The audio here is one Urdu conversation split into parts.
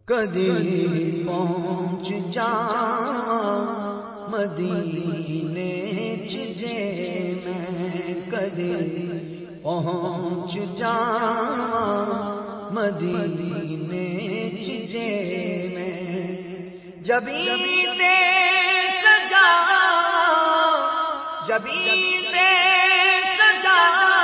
کدی پہنچ جا مدینے جے میں کدی پہنچ جا مدینے جے میں جبیں دے سجا جبیں دے سجا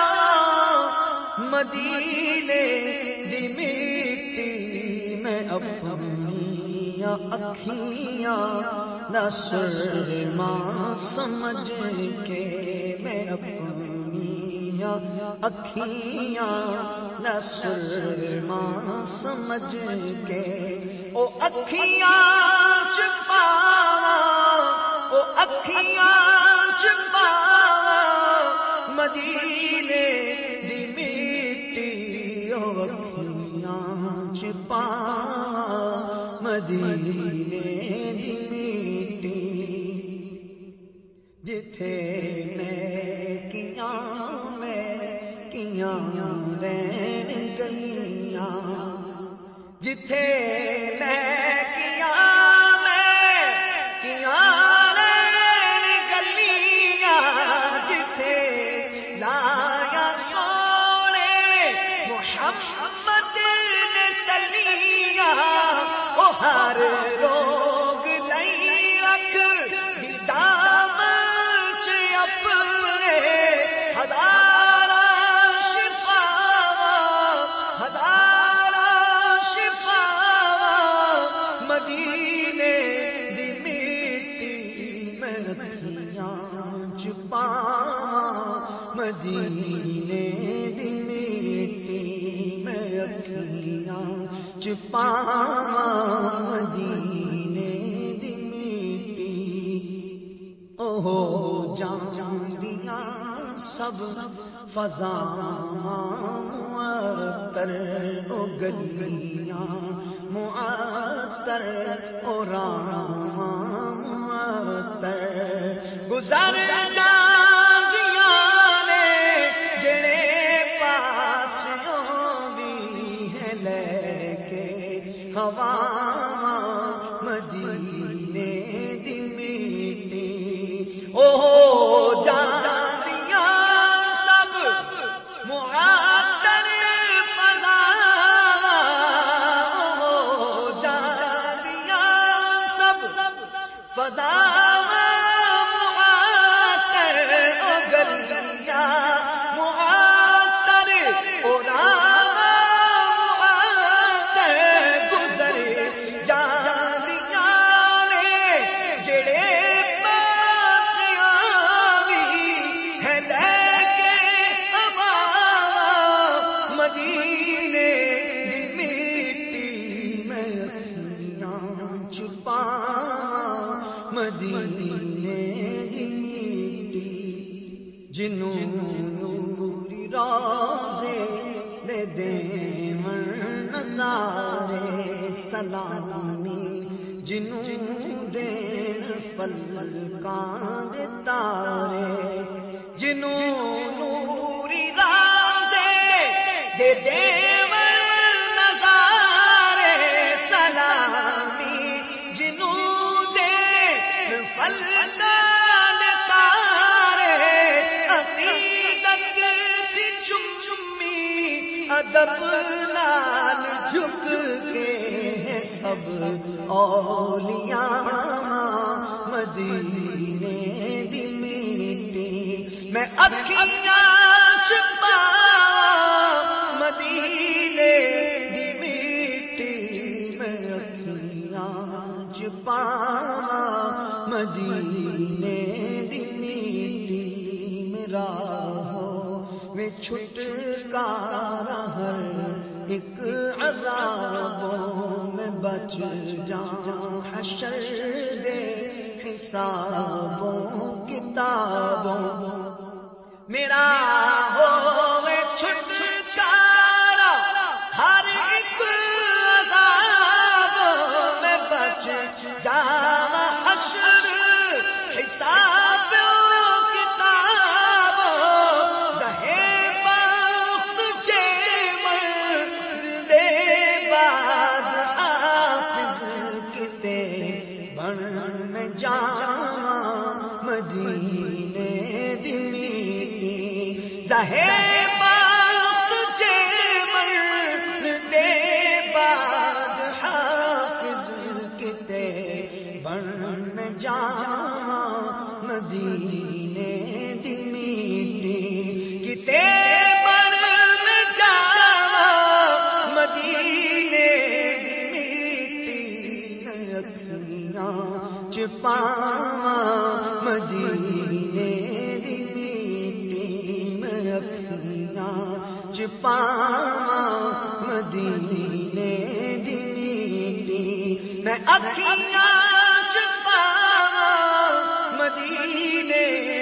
مدینے دی مٹی میں اپنی اکھیاں نہ سرما سمجھ کے میں اپنی اکھیاں نہ سرما سمجھ کے او اکھیاں چھپا او اکھیاں چھپا مدینے دی مٹی او اکھیاں چھپا مدینے دی مٹی جتھے میں کیاں رین گلیاں جتھے میں کیاں رین گلیاں جتھے لایا سونے محمد نے تلیاں او ہر روگ لئی رکھ دامن چ اپنے ہزار مدینے دی مٹی میں اکھیاں چھپا مدینے دی مٹی میں اکھیاں چھپا مدینے دی مٹی اوہ جان دیاں سب فضاں معطر او گلیاں معطر او راہ معطر گزر جاندیاں نے جڑے پاس بھی ہے لے کے ہوا مدینے دی مٹی اوہ جاندیاں سب معطر فضا معطر او گلیاں معطر او راہ معطر گزر جاندیاں نے جڑے پاس بھی ہے لے کے ہوا مدینے دی مٹی میں اکھیاں چھپا مدینے دی مٹی جنوں نوری روزے دے دیون نظارے سلامی جنوں دین فلکاں دے تارے جنوں نوری روزے دے دیون نظارے سلامی جنوں فلکان تارے عقیدت تھی چمی ادب نال جھک کے سب اولیاء مدینے دی مٹی میں اکھیاں چھپا مدینے دی مٹی میں اکھیاں چھپا مدینے دی مٹی میرا ہو میں چھٹکارا ہر ایک عذابوں میں بچ جاؤں حشر دے حسابوں کتابوں میرا ہو میں چھٹکارا ہر ایک عذابوں میں بچ جاؤں حساب کتاب زہے بخت جے مرد دے باز مدینے دی میٹی کتے پر میں جاواں مدینے دی میٹی اکھیاں چ پاواں مدینے دی میٹی میں اکھیاں چ پاواں مدینے دی میٹی میں اکھیاں چ پاواں مدینے